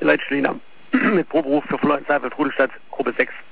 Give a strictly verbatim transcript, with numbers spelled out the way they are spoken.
Leitschliner mit Proberuf für Florian Seifert, Rudelstadt, Gruppe sechs.